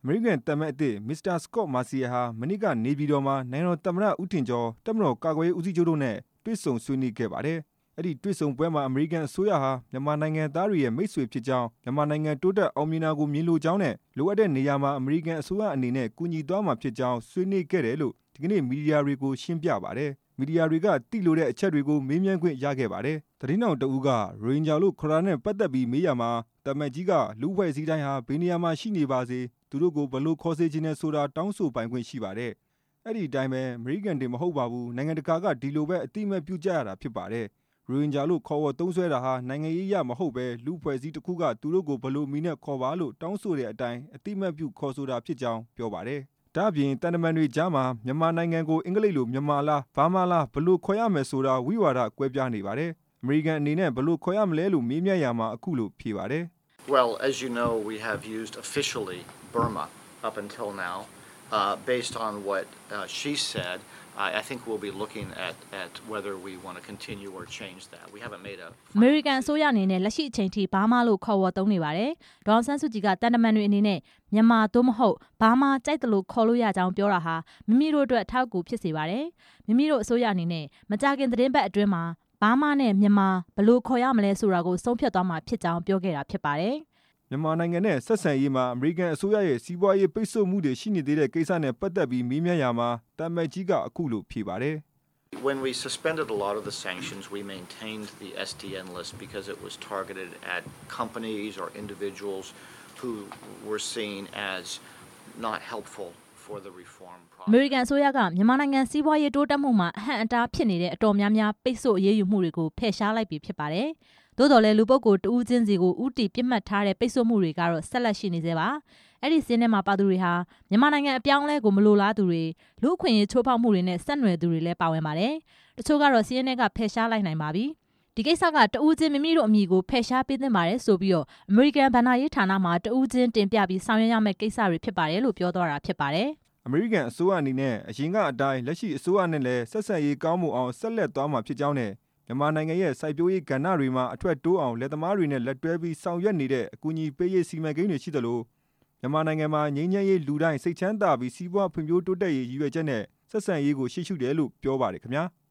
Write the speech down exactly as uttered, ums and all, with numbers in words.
မေရိကန်သမ္မတအသစ်မစ္စတာစကော့မာစီယာဟာမနေ့ကနေပြည်တော်မှာနိုင်ငံတော်သမ္မတဦးထင်ကျော်တပ်မတော်ကာကွယ်ရေးဦးစီးချုပ်တို့နဲ့တွေ့ဆုံဆွေးနွေးခဲ့ပါတယ်။အဲ့ဒီတွေ့ဆုံပွဲမှာအမေရိကန်အစိုးရဟာမြန်မာနိုင်ငံသားတွေရဲ့မိတ်ဆွေဖြစ်ကြောင်းမြန်မာနိုင်ငံတိုးတက်အောင်မြင်တာကိုမြင်လိုကြောင်းနဲ့လိုအပ်တဲ့နေရာမှာအမေရိကန်အစိုးရအနေနဲ့ကူညီသွားမှာဖြစ်ကြောင်းဆွေးနွေးခဲ့တယ်လို့ဒီကနေ့မီဒီယာတွေကိုရှင်းပြပါတယ်။မီဒီယာတွေကတိလိုတဲ့အချက်တွေကိုမေးမြန်းခွင့်ရခဲ့ပါတယ်။သတင်းတောင်တဦးကရိုဟင်ဂျာလို့ခေါ်တာနဲ့ပတ်သက်ပြီးမေးရမှာတမန်ကြီးကလူ့အဖွဲ့အစည်းတိုင်းဟာဘယ်နေရာမှာရှိနေပါစေသူတို့ကိုဘလို့ခေါ်စေချင်တယ်ဆိုတာတောင်းဆိုပိုင်ခွင့်ရှိပါတယ်။အဲ့ဒီအတိုင်းပဲအမေရိကန်တွေမဟုတ်ပါဘူးနိုင်ငံတကာကဒီလိုပဲအတိအမဲ့ပြုကြရတာဖြစ်ပါတယ်။ရိုဟင်ဂျာလို့ခေါ်ဝေါ်သုံးဆွဲတာဟာနိုင်ငံရေးရမဟုတ်ပဲလူ့အဖွဲ့အစည်းတစ်ခုကသူတို့ကိုဘလို့မီနဲ့ခေါ်ပါလို့တောင်းဆိုတဲ့အတိုင်းအတိအမဲ့ပြုခေါ်ဆိုတာဖြစ်ကြောင်းပြောပါတယ်။ဒါ့အပြင်တန်တမန်တွေကြားမှာမြန်မာနိုင်ငံကိုအင်္ဂလိပ်လိုမြန်မာလားဘာမာလားဘလို့ခေါ်ရမယ်ဆိုတာဝိဝါဒကွဲပြားနေပါတယ်။အမေရိကန်အနေနဲ့ဘလို့ခေါ်ရမလဲလို့မေးမြန်းရမှာအခုလိုဖြေပါတယ်။ Well, as you know, we have used officially Burma up until now. Uh, based on what uh, she said, I, I think we'll be looking at, at whether we want to continue or change that. We haven't made a... American အစိုးရအနေနဲ့လက်ရှိအချိန်ထိဘာမှလို့ခေါ်ဝေါ်သုံးနေပါတယ်။ဒေါ်အောင်ဆန်းစုကြည်ကတန်တမန်တွေအနေနဲ့မြန်မာသို့မဟုတ်ဘာမှကြိုက်တယ်လို့ခေါ်လို့ရကြောင်းပြောတာဟာမိမိတို့အတွက်အထောက်အကူဖြစ်စေပါတယ်။မိမိတို့အစိုးရအနေနဲ့မကြခင်သတင်းပတ်အတွင်းမှာဘာမှနဲ့မြန်မာဘလို့ခေါ်ရမလဲဆိုတာကိုဆုံးဖြတ်သွားမှာဖြစ်ကြောင်းပြောခဲ့တာဖြစ်ပါတယ်။မြန်မာနိုင်ငံနဲ့ဆက်ဆံရေးမှာအမေရိကန်အစိုးရရဲ့စီးပွားရေးပိတ်ဆို့မှုတွေရှိနေသေးတဲ့ကိစ္စနဲ့ပတ်သက်ပြီးမေးမြန်းရမှာတမန်ကြီးကအခုလိုဖြေပါတယ်။ When we suspended a lot of the sanctions, we maintained the S D N list because it was targeted at companies or individuals who were seen as not helpful for the reform process. အမေရိကန်အစိုးရကမြန်မာနိုင်ငံစီးပွားရေးတိုးတက်မှုမှာအဟန့်အတားဖြစ်နေတဲ့အတော်များများပိတ်ဆို့အရေးယူမှုတွေကိုဖယ်ရှားလိုက်ပြီဖြစ်ပါတယ်။သို့တော်လည်းလူပုဂ္ဂိုလ်တဦးချင်းစီကိုဥတီပြစ်မှတ်ထားတဲ့ပိတ်ဆို့မှုတွေကတော့ဆက်လက်ရှိနေသေးပါအဲ့ဒီစင်းထဲမှာပါသူတွေဟာမြန်မာနိုင်ငံအပြောင်းအလဲကိုမလိုလားသူတွေလူအခွင့်အရေးချိုးဖောက်မှုတွေနဲ့ဆက်နွယ်သူတွေလည်းပါဝင်ပါတယ်တချို့ကတော့စင်းထဲကဖယ်ရှားလိုက်နိုင်ပါပြီဒီကိစ္စကတဦးချင်းမိမိတို့အမိကိုဖယ်ရှားပေးသင့်ပါတယ်ဆိုပြီးတော့အမေရိကန်ဗဏ္ဍာရေးဌာနမှာတဦးချင်းတင်ပြပြီးဆောင်ရွက်ရမယ့်ကိစ္စတွေဖြစ်ပါတယ်လို့ပြောသွားတာဖြစ်ပါတယ်အမေရိကန်အစိုးရအနေနဲ့အရင်ကအတိုင်းလက်ရှိအစိုးရနဲ့လည်းဆက်ဆံရေးကောင်းမှုအောင်ဆက်လက်သွားမှာဖြစ်ကြောင်းနဲ့မြန်မာနိုင်ငံရဲ့စိုက်ပျိုးရေးကဏ္ဍတွေမှာအထွက်တိုးအောင်လက်သမားတွေနဲ့လက်တွဲပြီးဆောင်ရွက်နေတဲ့အကူအညီပေးရေးစီမံကိန်းတွေရှိသလိုမြန်မာနိုင်ငံမှာငြိမ်းချမ်းရေးလူတိုင်းစိတ်ချမ်းသာပြီးစီးပွားဖွံ့ဖြိုးတိုးတက်ရေးရည်ရွယ်ချက်နဲ့ဆက်ဆံရေးကိုရှေ့ရှုတယ်လို့ပြောပါတယ်ခင်ဗျာ။